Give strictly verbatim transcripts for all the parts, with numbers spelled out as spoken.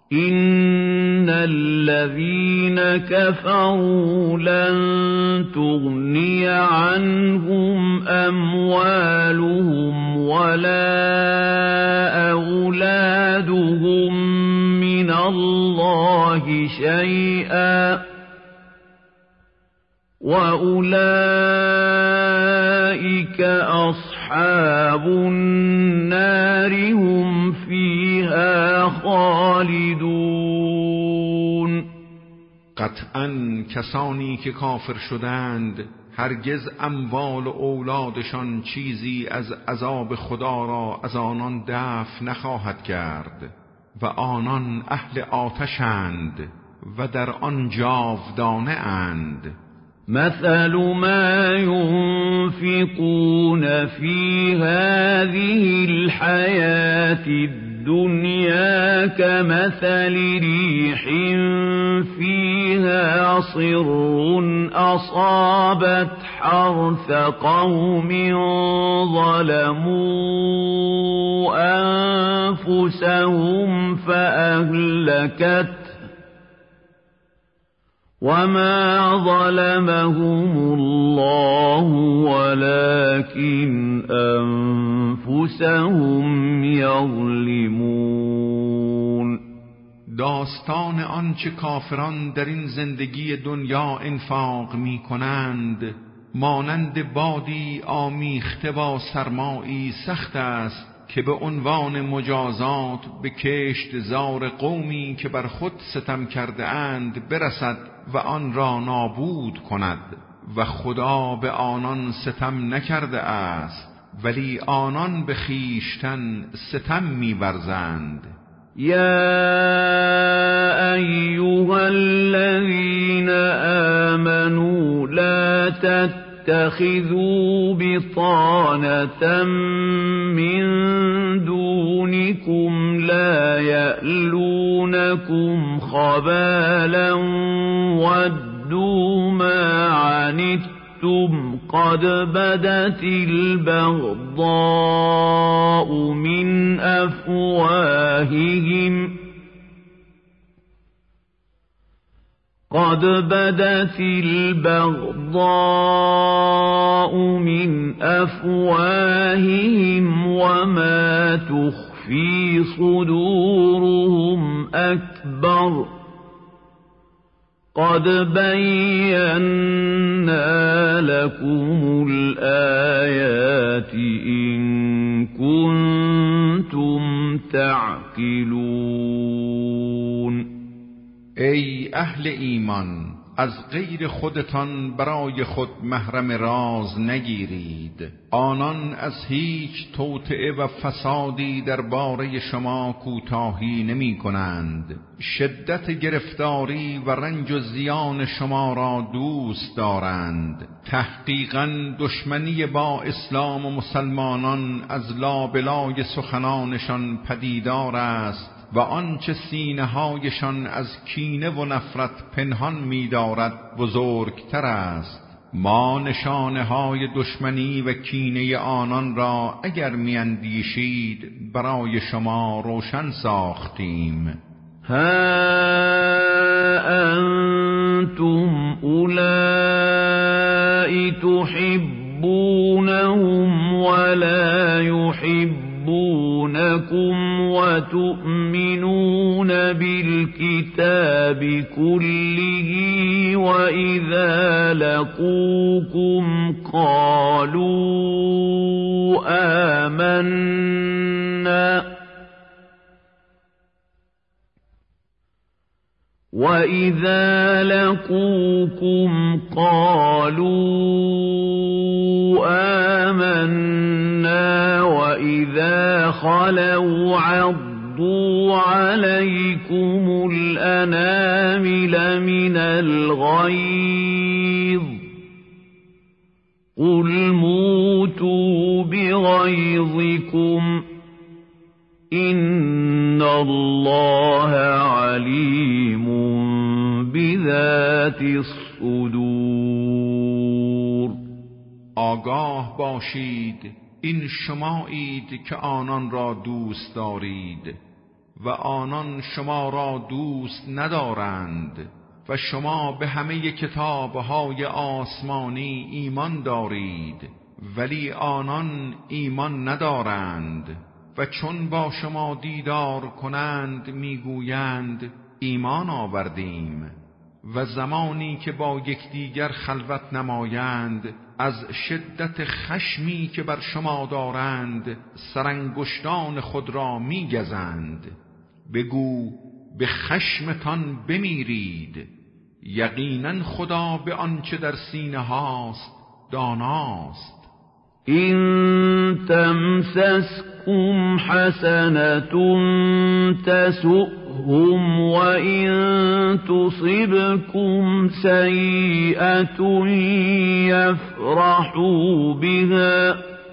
إن الذين كفروا لن تغني عنهم أموالهم ولا أولادهم من الله شيئا وأولئك أصحاب النار هم فيها خالدون. قطعاً کسانی که کافر شدند هرگز اموال و اولادشان چیزی از عذاب خدا را از آنان دفع نخواهد کرد و آنان اهل آتشند و در آن جاودانه اند. مثل ما ينفقون في هذه الحياة الدنيا كمثل ريح فيها صر أصابت حرث قوم ظلموا أنفسهم فأهلكت وما ظلمهم الله ولكن أنفسهم يظلمون. داستان آنچه کافران در این زندگی دنیا انفاق می کنند مانند بادی آمیخته با سرمایی سخت است که به عنوان مجازات به کشت زار قومی که بر خود ستم کرده اند برسد و آن را نابود کند و خدا به آنان ستم نکرده است ولی آنان به خویشتن ستم می‌ورزند. یا ایها الذین آمنوا لا تتخذوا بطانة من دونكم لا يألونكم خبالا ودوا ما عنتم قد بدت البغضاء من أفواههم قد بدت البغضاء من أفواههم وما تخفي صدورهم أكبر قد بينا لكم الآيات إن كنتم تعقلون. ای اهل ایمان، از غیر خودتان برای خود محرم راز نگیرید. آنان از هیچ توطئه و فسادی درباره شما کوتاهی نمی کنند. شدت گرفتاری و رنج و زیان شما را دوست دارند. تحقیقاً دشمنی با اسلام و مسلمانان از لابلای سخنانشان پدیدار است و آنچه سینه‌هایشان از کینه و نفرت پنهان می‌دارد بزرگتر است. ما نشانه‌های دشمنی و کینه آنان را اگر می‌اندیشید برای شما روشن ساختیم. ها انتم اولائی تحبونهم ولا يحبونكم وتؤمنون بالكتاب كله وإذا لقوكم قالوا آمنا وَإِذَا لَقُوكُمْ قَالُوا آمَنَّا وَإِذَا خَلَوْا عَضُّوا عَلَيْكُمُ الْأَنَامِلَ مِنَ الْغَيْظِ قُلْ مُوتُوا بِغَيْظِكُمْ إِنَّ اللَّهَ عَلِيمٌ بذات الصدور. آگاه باشید این شمایید که آنان را دوست دارید و آنان شما را دوست ندارند و شما به همه کتابهای آسمانی ایمان دارید ولی آنان ایمان ندارند و چون با شما دیدار کنند میگویند ایمان آوردیم و زمانی که با یکدیگر خلوت نمایند از شدت خشمی که بر شما دارند سرانگشتان خود را میگزند. بگو به خشمتان بمیرید، یقینا خدا به آنچه در سینه هاست داناست. این تمسسکم حسنة تسؤهم و این تصبکم سیئة یفرحوا بها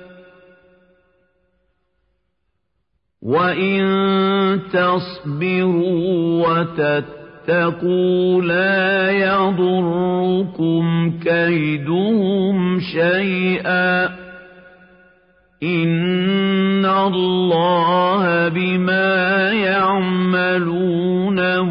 و این تصبروا و تتقوا لا يضركم كيدهم شيئا إن الله بما يعملون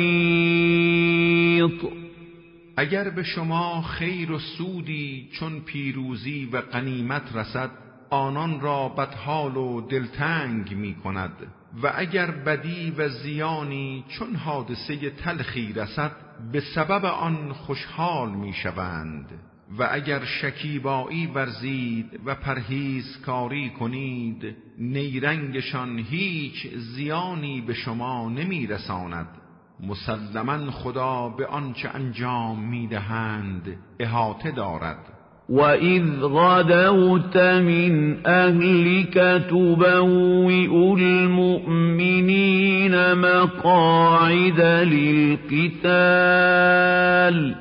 محيط. اگر به شما خیر و سودی چون پیروزی و غنیمت رسد آنان را بدحال و دلتنگ می کند و اگر بدی و زیانی چون حادثه تلخی رسد به سبب آن خوشحال می شوند و اگر شکیبایی ورزید و پرهیزکاری کنید نیرنگشان هیچ زیانی به شما نمی رساند. مسلماً خدا به آنچه انجام می دهند احاطه دارد. وَإِذْ غَدَوْتَ مِنْ أَهْلِكَ تُبَوِّئُ الْمُؤْمِنِينَ مَقَاعِدَ لِلْقِتَالِ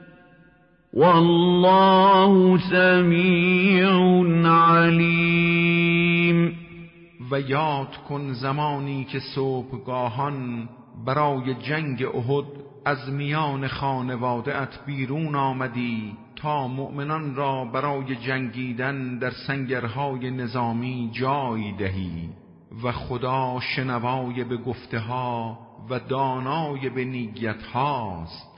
وَاللَّهُ سَمِيعٌ عَلِيمٌ. و یاد کن زمانی که صبحگاهان برای جنگ احد از میان خانواده ات بیرون آمدی تا مؤمنان را برای جنگیدن در سنگرهای نظامی جای دهی و خدا شنوای به گفته ها و دانای به نیت هاست.